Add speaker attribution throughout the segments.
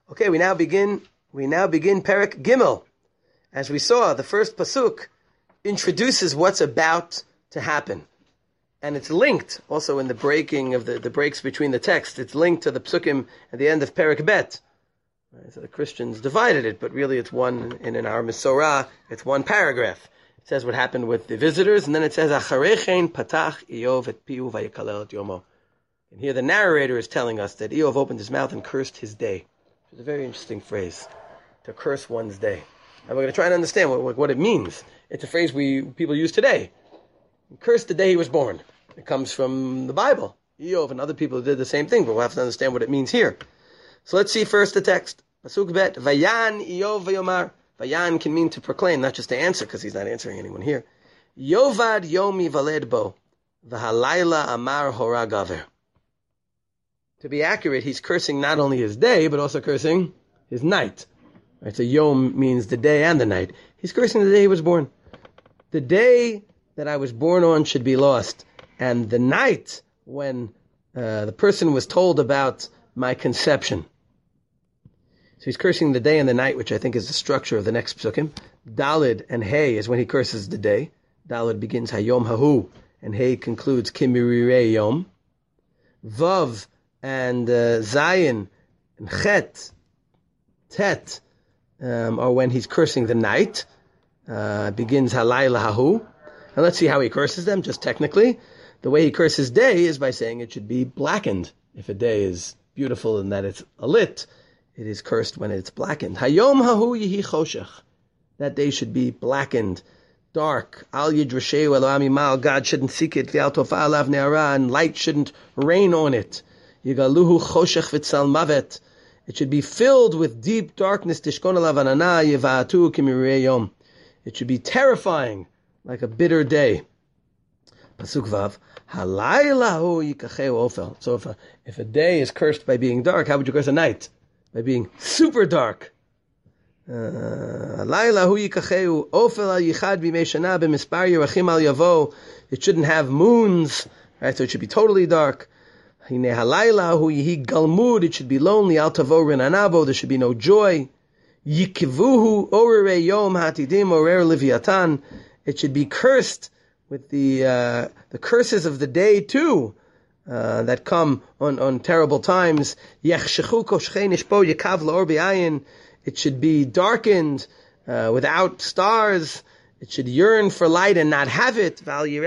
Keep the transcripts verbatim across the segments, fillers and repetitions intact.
Speaker 1: Okay, we now begin. We now begin Perek Gimel. As we saw, the first pasuk introduces what's about to happen, and it's linked also in the breaking of the, the breaks between the text. It's linked to the psukim at the end of Perek Bet. Right, so the Christians divided it, but really it's one in, in our Mesorah. It's one paragraph. It says what happened with the visitors, and then it says Acharechein patach Iyov et piu vayikalel et yomo. And here the narrator is telling us that Iyov opened his mouth and cursed his day. It's a very interesting phrase, to curse one's day. And we're going to try and understand what, what it means. It's a phrase we people use today. Curse the day he was born. It comes from the Bible. Iyov and other people did the same thing, but we'll have to understand what it means here. So let's see first the text. Pasuk bet, Vayan Iyov vayomar. Vayan can mean to proclaim, not just to answer, because he's not answering anyone here. Yovad yomi valed bo, v'halayla amar hora gaver. To be accurate, he's cursing not only his day, but also cursing his night. Right? So Yom means the day and the night. He's cursing the day he was born. The day that I was born on should be lost. And the night when uh, the person was told about my conception. So he's cursing the day and the night, which I think is the structure of the next psukim. Dalid and Hey is when he curses the day. Dalid begins Hayom Hahu, and Hey concludes Kimirire Yom. Vav and uh, Zayin and Chet, Tet, um, are when he's cursing the night. Uh, begins Halayla Hahu. And let's see how he curses them, just technically. The way he curses day is by saying it should be blackened. If a day is beautiful and that it's alit, it is cursed when it's blackened. Hayom Hahu Yihi Choshech. That day should be blackened, dark. Al Yidrasheu Elohim Mal. God shouldn't seek it. V'al Tofa Alav Ne'ara. And light shouldn't rain on it. Yigaluhu choshech v'tzal mavet. It should be filled with deep darkness. Tishkon alav anana yiva'atu kimirei yom. It should be terrifying, like a bitter day. Pasuk vav. Halayla hu yikacheu ofel. So if a, if a day is cursed by being dark, how would you curse a night? By being super dark. Halayla hu yikacheu ofel al yichad b'mei shana b'mispar yerachim al yavo. It shouldn't have moons, right? So it should be totally dark. It should be lonely. Al tavo rinanabo. There should be no joy. Yikivuhu orere yom hatidim orer liviatan. It should be cursed with the uh, the curses of the day too, uh, that come on, on terrible times. Yechshechu koshchei nishpo yikav laor b'ayin. It should be darkened uh, without stars. It should yearn for light and not have it,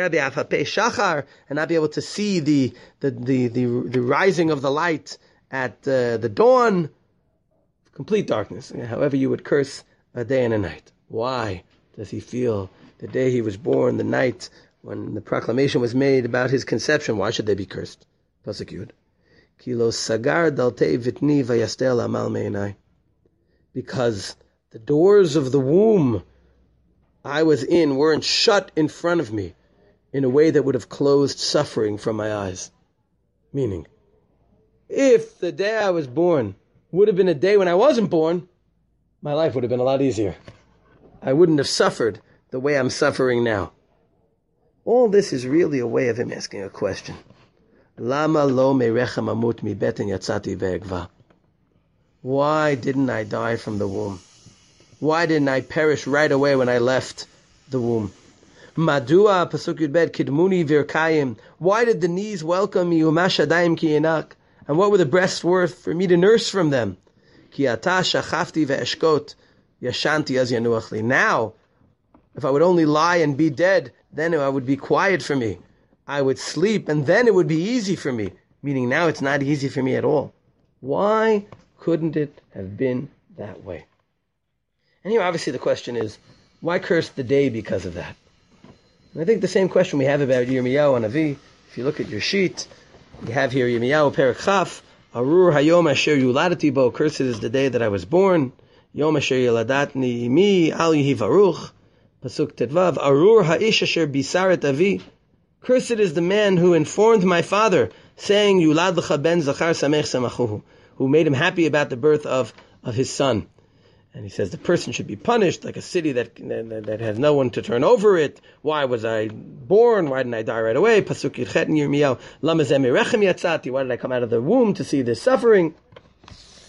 Speaker 1: and not be able to see the the the the, the rising of the light at uh, the dawn. Complete darkness. However you would curse a day and a night. Why does he feel the day he was born, the night when the proclamation was made about his conception? Why should they be cursed? Pasuk Yud. Kilo sagar dalte vitni vayastel amal meinai. Because the doors of the womb I was in weren't shut in front of me in a way that would have closed suffering from my eyes. Meaning, if the day I was born would have been a day when I wasn't born, my life would have been a lot easier. I wouldn't have suffered the way I'm suffering now. All this is really a way of him asking a question. Lama lo merechem amut mi beten yatzati ve'egva. Why didn't I die from the womb? Why didn't I perish right away when I left the womb? Madua pasuk yud bet kidmuni virkayim. Why did the knees welcome me? Umashadayim ki enak. And what were the breasts worth for me to nurse from them? Ki ata shachafti ve'eshkot yashanti az yanuach li. Now, if I would only lie and be dead, then I would be quiet for me. I would sleep, and then it would be easy for me. Meaning now it's not easy for me at all. Why couldn't it have been that way? And here, obviously, the question is, why curse the day because of that? And I think the same question we have about Yirmiyahu Hanavi. If you look at your sheet, you have here Yirmiyahu Perek Chaf, Arur Hayom Asher Yuladati Bo. Cursed is the day that I was born. Yom Asher Yuladatni Imi Al Yehi Varuch. Pasuk Tedvav. Arur Ha'ish Asher Bisaret Avi. Cursed is the man who informed my father, saying, Yulad L'cha Ben Zachar Samech Samachuhu, who made him happy about the birth of, of his son. And he says the person should be punished like a city that, that that has no one to turn over it. Why was I born? Why didn't I die right away? Pasuk Yirchet in Yirmiyahu. Lama zeh merechem yatzati. Why did I come out of the womb to see this suffering?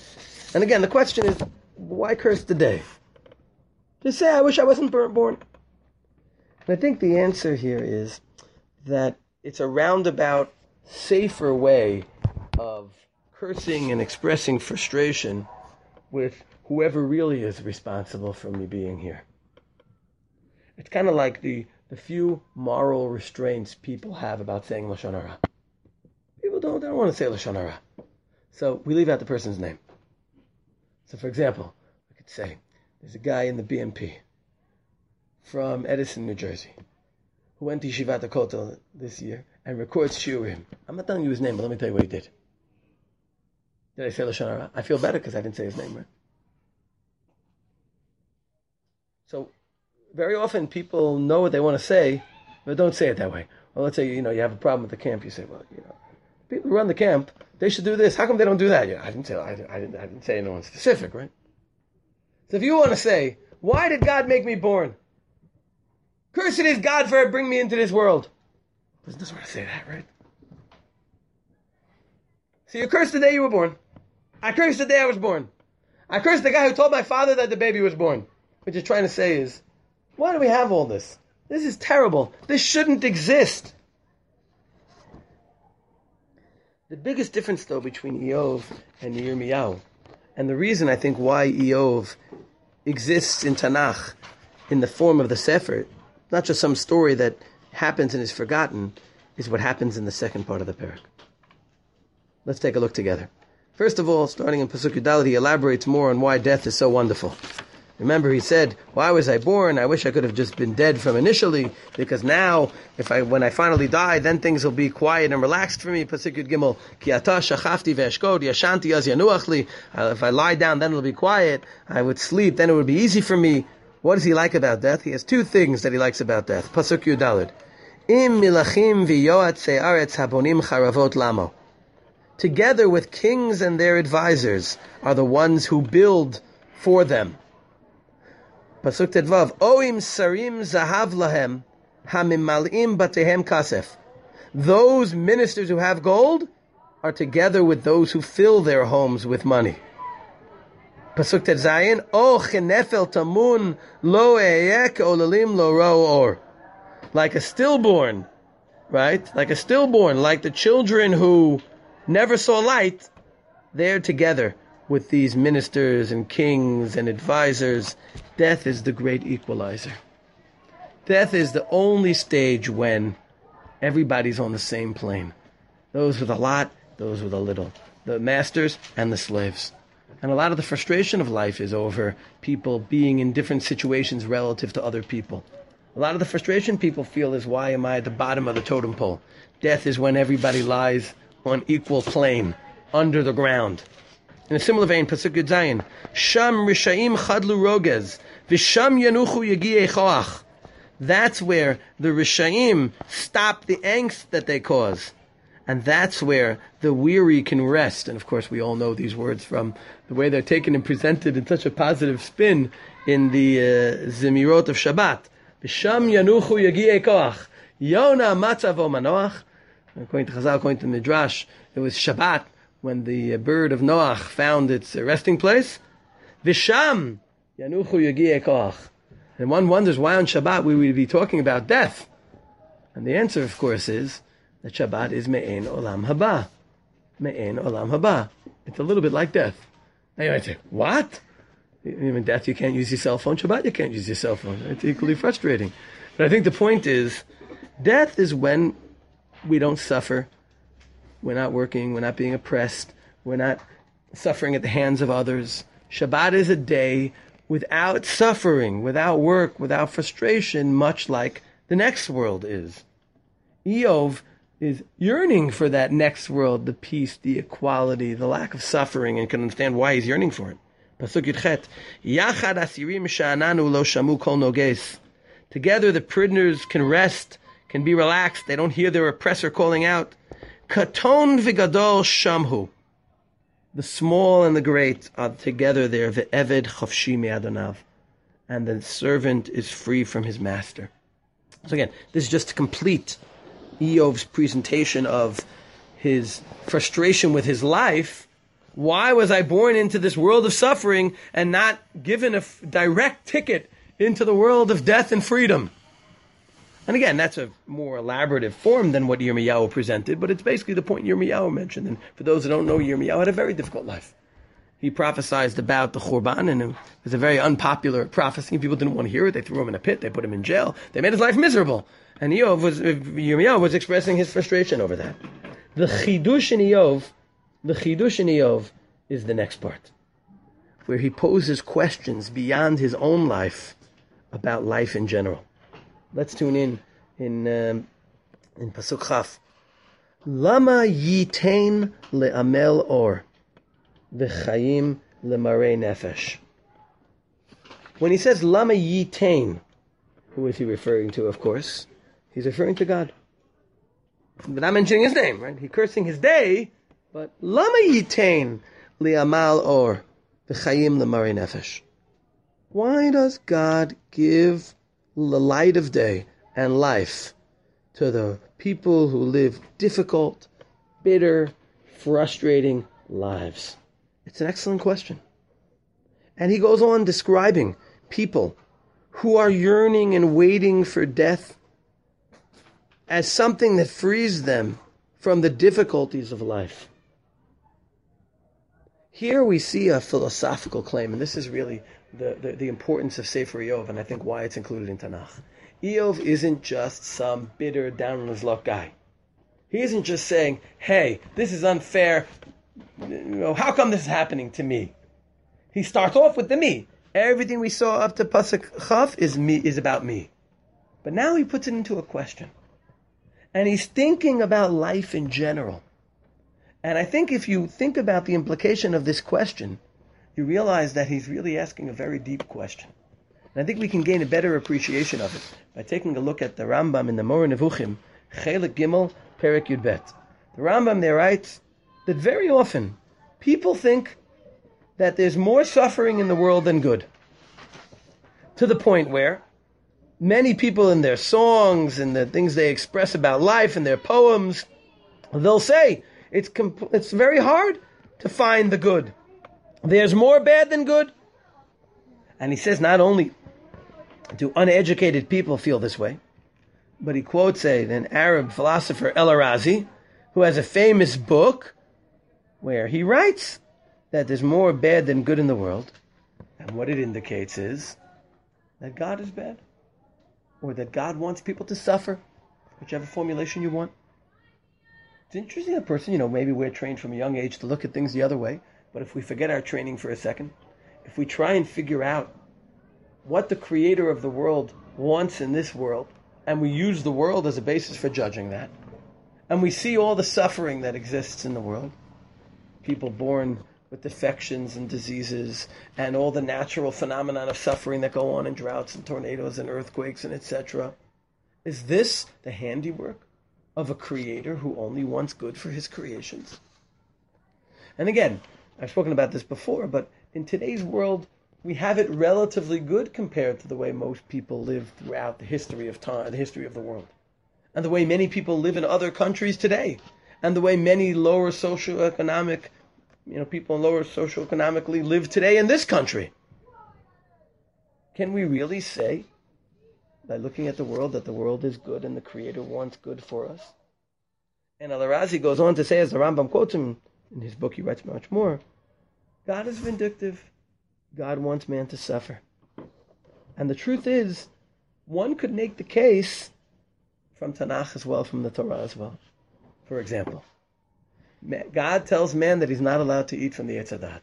Speaker 1: And again, the question is, why curse the day? Just say, I wish I wasn't born. And I think the answer here is that it's a roundabout, safer way of cursing and expressing frustration with whoever really is responsible for me being here. It's kind of like the, the few moral restraints people have about saying Lashon Hara. People don't, they don't want to say Lashon Hara. So we leave out the person's name. So for example, we could say, there's a guy in the B M P from Edison, New Jersey, who went to Yeshivat HaKotel this year and records shiurim. I'm not telling you his name, but let me tell you what he did. Did I say Lashon Hara? I feel better because I didn't say his name, right? So very often people know what they want to say, but don't say it that way. Well, let's say, you know, you have a problem with the camp. You say, well, you know, people who run the camp, they should do this. How come they don't do that? Yeah, I didn't say, I didn't, I didn't, I didn't say anyone specific, right? So if you want to say, why did God make me born? Cursed is God for bringing me into this world. He doesn't want to say that, right? So you cursed the day you were born. I cursed the day I was born. I cursed the guy who told my father that the baby was born. What you're trying to say is, why do we have all this? This is terrible. This shouldn't exist. The biggest difference, though, between Eov and Yirmiyahu, and the reason I think why Eov exists in Tanakh in the form of the Sefer, not just some story that happens and is forgotten, is what happens in the second part of the parak. Let's take a look together. First of all, starting in Pasuk Yudalad, he elaborates more on why death is so wonderful. Remember, he said, why was I born? I wish I could have just been dead from initially, because now, if I, when I finally die, then things will be quiet and relaxed for me. Pasuk Yud Gimel, Ki ata shachafti ve'eshkod, yashanti az yanuach li. If I lie down, then it'll be quiet. I would sleep, then it would be easy for me. What does he like about death? He has two things that he likes about death. Pasuk Yudalad. Im milachim v'yoat se'aretz habonim charavot lamo. Together with kings and their advisors are the ones who build for them. Pasuk Tedvav, Oim sarim zahav lahem, hamimalim batehem kasef. Those ministers who have gold are together with those who fill their homes with money. Pasuk Tedzayin, O chenefel tamun lo eyek olalim lo ro or. Like a stillborn, right? Like a stillborn, like the children who never saw light, they're together with these ministers and kings and advisors. Death is the great equalizer. Death is the only stage when everybody's on the same plane. Those with a lot, those with a little. The masters and the slaves. And a lot of the frustration of life is over people being in different situations relative to other people. A lot of the frustration people feel is, why am I at the bottom of the totem pole? Death is when everybody lies on equal plane, under the ground. In a similar vein, Pasuk Yud Zayin, Sham Rishaim Chadlu Rogez, Visham Yanuchu Yegiei Choach. That's where the Rishaim stop the angst that they cause. And that's where the weary can rest. And of course, we all know these words from the way they're taken and presented in such a positive spin in the uh, Zemirot of Shabbat. Visham Yanuchu Yegiei Koach. Yona Matzavo Manoach. According to Chazal, according to Midrash, it was Shabbat when the bird of Noach found its resting place. Visham Yanuchu Yegiei Koach. And one wonders why on Shabbat we would be talking about death. And the answer, of course, is that Shabbat is Me'en Olam Haba. Me'en Olam Haba. It's a little bit like death. Now you might say, what? Even death, you can't use your cell phone. Shabbat, you can't use your cell phone. It's equally frustrating. But I think the point is, death is when we don't suffer. We're not working. We're not being oppressed. We're not suffering at the hands of others. Shabbat is a day without suffering, without work, without frustration, much like the next world is. Eov is yearning for that next world, the peace, the equality, the lack of suffering, and can understand why he's yearning for it. Pasuk Yudchet, Yachad asirim sha'ananu lo shamu kol noges. Together the prisoners can rest, can be relaxed. They don't hear their oppressor calling out. Katon v'gadol shamhu. The small and the great are together there. Ve'eved chofshi me'adonav. And the servant is free from his master. So again, this is just to complete Eov's presentation of his frustration with his life, Why was I born into this world of suffering and not given a f- direct ticket into the world of death and freedom? And again, that's a more elaborative form than what Yirmiyahu presented, but it's basically the point Yirmiyahu mentioned. And for those who don't know, Yirmiyahu had a very difficult life. He prophesied about the Churban, and it was a very unpopular prophecy. People didn't want to hear it. They threw him in a pit. They put him in jail. They made his life miserable. And Eov was, Yirmiyahu was expressing his frustration over that. The Chidush in Eov, the Chidush in Eov is the next part, where he poses questions beyond his own life about life in general. Let's tune in in um, in Pasuk Chaf. Lama yitain le'amel or v'chayim le'marei nefesh. When he says Lama yitain, who is he referring to? Of course, he's referring to God, but not mentioning his name. Right? He's cursing his day, but Lama yitain le'amal or v'chayim le'marei nefesh. Why does God give the light of day and life to the people who live difficult, bitter, frustrating lives? It's an excellent question. And he goes on describing people who are yearning and waiting for death as something that frees them from the difficulties of life. Here we see a philosophical claim, and this is really the, the, the importance of Sefer Eov, and I think why it's included in Tanakh. Eov isn't just some bitter, down on his luck guy. He isn't just saying, hey, this is unfair. You know, how come this is happening to me? He starts off with the me. Everything we saw up to Pasuk Chaf is me, is about me. But now he puts it into a question. And he's thinking about life in general. And I think if you think about the implication of this question, you realize that he's really asking a very deep question. And I think we can gain a better appreciation of it by taking a look at the Rambam in the Moreh Nevuchim, Chelik Gimel, Perek Yud Bet. The Rambam there writes that very often people think that there's more suffering in the world than good. To the point where many people in their songs and the things they express about life and their poems, they'll say it's comp- it's very hard to find the good. There's more bad than good. And he says not only do uneducated people feel this way, but he quotes a, an Arab philosopher, El-Arazi, who has a famous book where he writes that there's more bad than good in the world. And what it indicates is that God is bad, or that God wants people to suffer, whichever formulation you want. It's interesting, a person, you know, maybe we're trained from a young age to look at things the other way, but if we forget our training for a second, if we try and figure out what the creator of the world wants in this world, and we use the world as a basis for judging that, and we see all the suffering that exists in the world, people born with defections and diseases, and all the natural phenomena of suffering that go on in droughts and tornadoes and earthquakes and et cetera. Is this the handiwork of a creator who only wants good for his creations? And again, I've spoken about this before, but in today's world, we have it relatively good compared to the way most people live throughout the history of time, the history of the world, and the way many people live in other countries today, and the way many lower socioeconomic, you know, people lower socioeconomically live today in this country. Can we really say, by looking at the world, that the world is good and the Creator wants good for us? And El-Arazi goes on to say, as the Rambam quotes him in his book, he writes much more, God is vindictive. God wants man to suffer. And the truth is, one could make the case from Tanakh as well, from the Torah as well. For example, God tells man that he's not allowed to eat from the Eitz Hadat.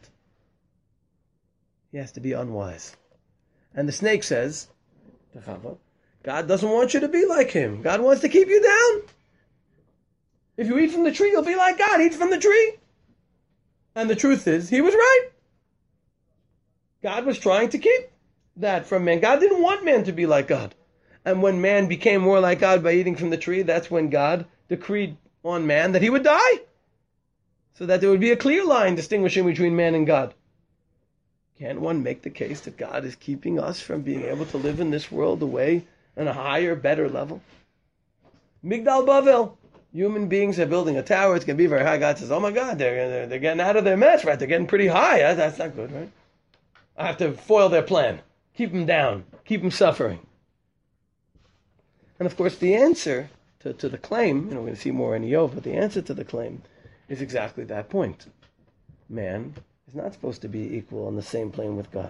Speaker 1: He has to be unwise. And the snake says, God doesn't want you to be like him. God wants to keep you down. If you eat from the tree, you'll be like God. Eat from the tree. And the truth is, he was right. God was trying to keep that from man. God didn't want man to be like God. And when man became more like God by eating from the tree, that's when God decreed on man that he would die, so that there would be a clear line distinguishing between man and God. Can one make the case that God is keeping us from being able to live in this world away on a higher, better level? Migdal Bavel, Human beings are building a tower. It's going to be very high. God says, "Oh my God, they're they're, they're getting out of their mess, right? They're getting pretty high. That's, that's not good, right? I have to foil their plan, keep them down, keep them suffering." And of course, the answer to, to the claim, you know, we're going to see more in Iyov, but the answer to the claim is exactly that point. Man is not supposed to be equal on the same plane with God.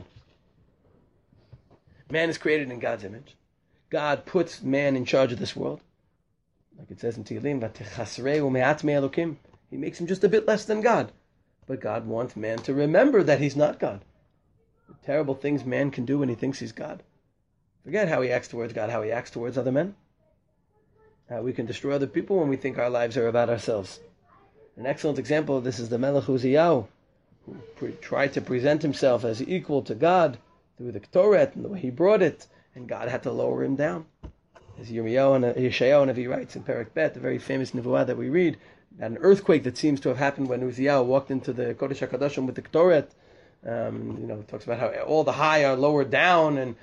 Speaker 1: Man is created in God's image. God puts man in charge of this world. Like it says in Tehillim, "V'techasreu me'at me'elokim." He makes him just a bit less than God. But God wants man to remember that he's not God. The terrible things man can do when he thinks he's God. Forget how he acts towards God, how he acts towards other men. How we can destroy other people when we think our lives are about ourselves. An excellent example of this is the Melech Uziyahu, who pre- tried to present himself as equal to God through the Ktoret and the way he brought it, and God had to lower him down. As Yirmiyahu and Yeshayahu Navi writes in Perek Bet, the very famous Nevuah that we read, about an earthquake that seems to have happened when Uziyahu walked into the Kodesh HaKadoshim with the Ktoret. Um, you know, it talks about how all the high are lowered down, and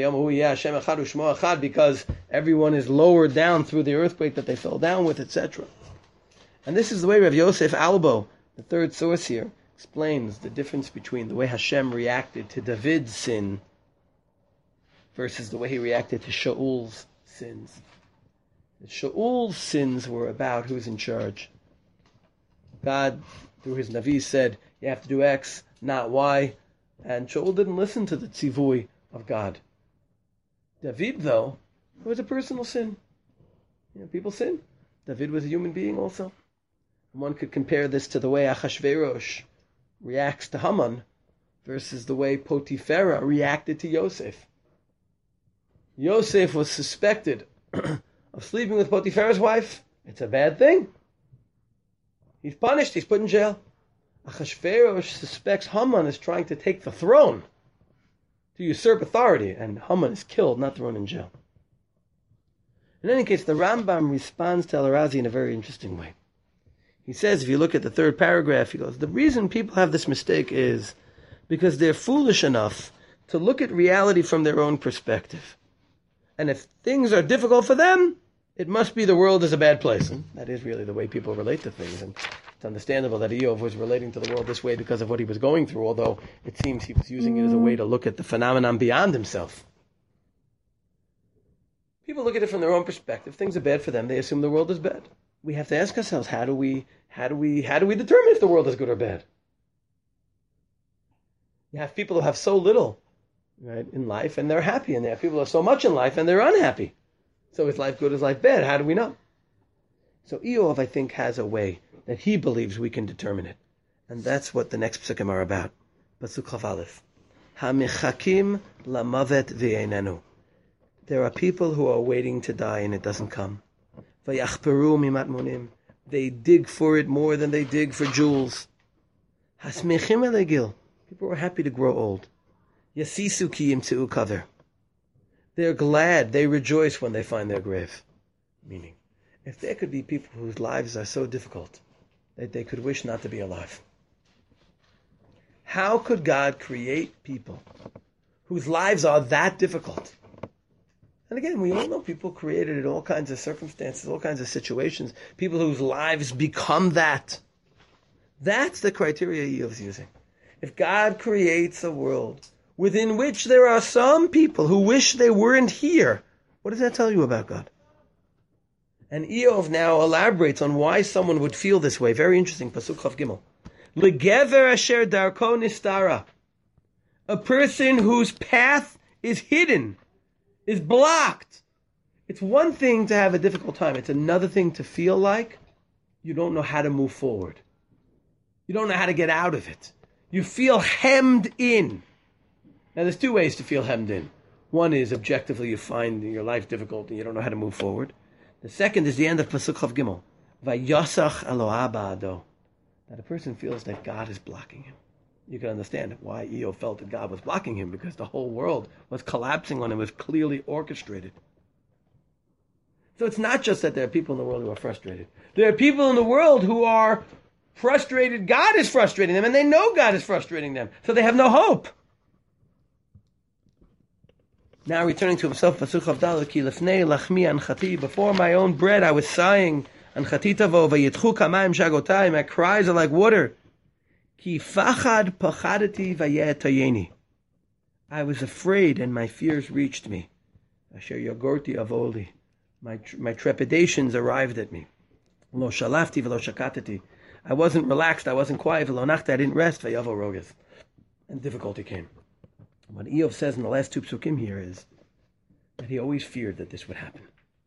Speaker 1: because everyone is lowered down through the earthquake that they fell down with, et cetera. And this is the way Rav Yosef Albo, the third source here, explains the difference between the way Hashem reacted to David's sin versus the way he reacted to Shaul's sins. Shaul's sins were about who's in charge. God, through his Navi, said, you have to do X, not Y. And Shaul didn't listen to the tzivui of God. David, though, it was a personal sin. You know, people sin. David was a human being also. And one could compare this to the way Achashverosh reacts to Haman versus the way Potiphera reacted to Yosef. Yosef was suspected of sleeping with Potiphar's wife. It's a bad thing. He's punished. He's put in jail. Achashverosh suspects Haman is trying to take the throne, to usurp authority, and Haman is killed, not thrown in jail. In any case, the Rambam responds to Al-Razi in a very interesting way. He says, if you look at the third paragraph, he goes, the reason people have this mistake is because they're foolish enough to look at reality from their own perspective. And if things are difficult for them, it must be the world is a bad place. And that is really the way people relate to things. And it's understandable that Iyov was relating to the world this way because of what he was going through, although it seems he was using it as a way to look at the phenomenon beyond himself. People look at it from their own perspective. Things are bad for them. They assume the world is bad. We have to ask ourselves, how do we, how do we, how do we determine if the world is good or bad? You have people who have so little, right, in life, and they're happy, and there are people who have so much in life, and they're unhappy. So is life good, is life bad? How do we know? So Iyov, I think, has a way that he believes we can determine it. And that's what the next psukim are about. Pasuk Chaf Aleph. HaMechakim lamavet v'einenu. There are people who are waiting to die and it doesn't come. Vayachperu mimatmonim. They dig for it more than they dig for jewels. Hasmechim elegil. People are happy to grow old. Yasisu ki yimteu kaver. They're glad, they rejoice when they find their grave. Meaning, if there could be people whose lives are so difficult that they could wish not to be alive, how could God create people whose lives are that difficult? And again, we all know people created in all kinds of circumstances, all kinds of situations, people whose lives become that. That's the criteria Iyov's using. If God creates a world within which there are some people who wish they weren't here, what does that tell you about God? And Iyov now elaborates on why someone would feel this way. Very interesting. Pasuk Chav Gimel. Legever asher darko nistara. A person whose path is hidden, is blocked. It's one thing to have a difficult time. It's another thing to feel like you don't know how to move forward. You don't know how to get out of it. You feel hemmed in. Now, there's two ways to feel hemmed in. One is, objectively, you find your life difficult and you don't know how to move forward. The second is the end of Pasuk Chav Gimel. Vayasach Eloah ba'ado. That a person feels that God is blocking him. You can understand why Iyov felt that God was blocking him, because the whole world was collapsing on him, was clearly orchestrated. So it's not just that there are people in the world who are frustrated. There are people in the world who are frustrated. God is frustrating them, and they know God is frustrating them. So they have no hope. Now returning to himself, Pasuk Chav Daled, Ki lefnei lachmi anchati. Before my own bread I was sighing, Anchatitavo vayitchu kamayim shagotai. My cries are like water. Ki fachad pachadati vayetayeni. I was afraid and my fears reached me. Asher yogorti avoli. My my trepidations arrived at me. Lo shalafti velo shakatati. I wasn't relaxed. I wasn't quiet. Velo nachta. I didn't rest. Vayavo rogas. And difficulty came. What Eov says in the last two psukim here is that he always feared that this would happen.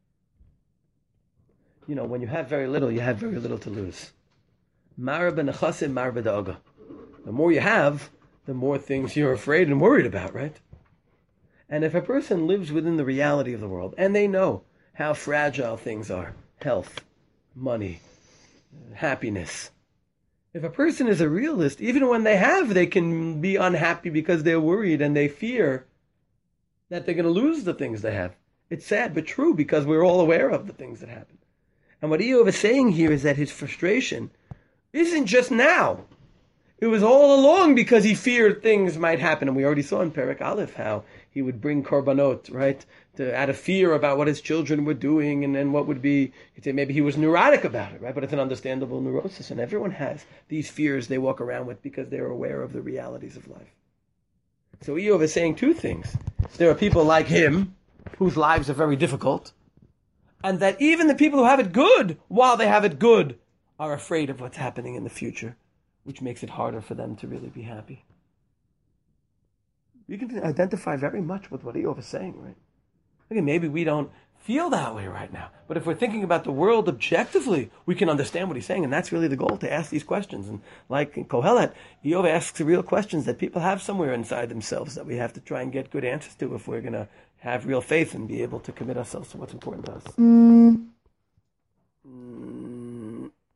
Speaker 1: You know, when you have very little, you have very little to lose. Mara b'nechasim, mara b'da'aga. The more you have, the more things you're afraid and worried about, right? And if a person lives within the reality of the world, and they know how fragile things are, health, money, happiness. If a person is a realist, even when they have, they can be unhappy because they're worried and they fear that they're going to lose the things they have. It's sad, but true, because we're all aware of the things that happen. And what Eov is saying here is that his frustration isn't just now. It was all along because he feared things might happen. And we already saw in Perek Aleph how he would bring korbanot, right? To, out of fear about what his children were doing and then what would be, you'd say maybe he was neurotic about it, right? But it's an understandable neurosis. And everyone has these fears they walk around with because they're aware of the realities of life. So Eov is saying two things. There are people like him whose lives are very difficult. And that even the people who have it good, while they have it good, are afraid of what's happening in the future, which makes it harder for them to really be happy. You can identify very much with what Eov is saying, right? Okay, maybe we don't feel that way right now, but if we're thinking about the world objectively, we can understand what he's saying, and that's really the goal, to ask these questions. And like in Kohelet, Eov asks the real questions that people have somewhere inside themselves that we have to try and get good answers to if we're going to have real faith and be able to commit ourselves to what's important to us.